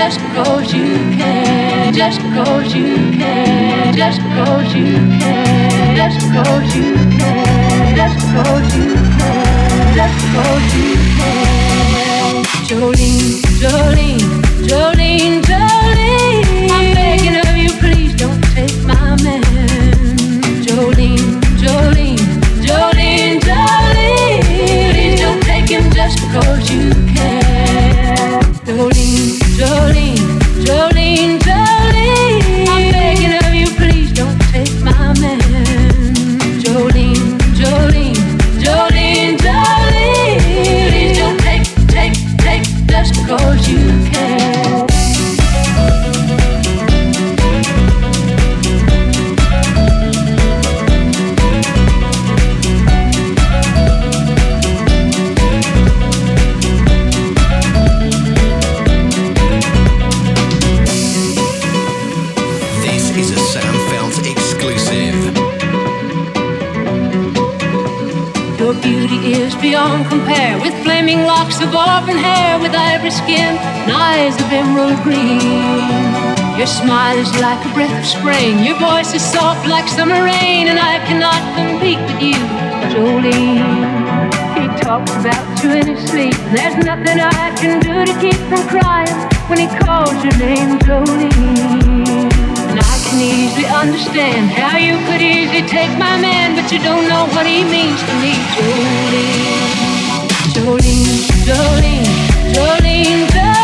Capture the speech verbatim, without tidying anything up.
just because you can, just because you can, just because you can, just because you can, just because you can, just because you can. Jolene, Jolene, Jolene, Jolene, I'm begging of you, please don't take my man. Jolene, Jolene, Jolene, Jolene, please don't take him just because you can. Jolene, Jolene, Jolene, Jolene, I'm begging of you, please don't take my man. Jolene, Jolene, Jolene, Jolene, please don't take, take, take just because you can. Your beauty is beyond compare, with flaming locks of auburn hair, with ivory skin and eyes of emerald green. Your smile is like a breath of spring, your voice is soft like summer rain, and I cannot compete with you, Jolene. He talks about you in his sleep, and there's nothing I can do to keep from crying when he calls your name, Jolene. And I can easily understand how you could easily take my man, but you don't know what he means to me, Jolene. Jolene, Jolene, Jolene, Jolene.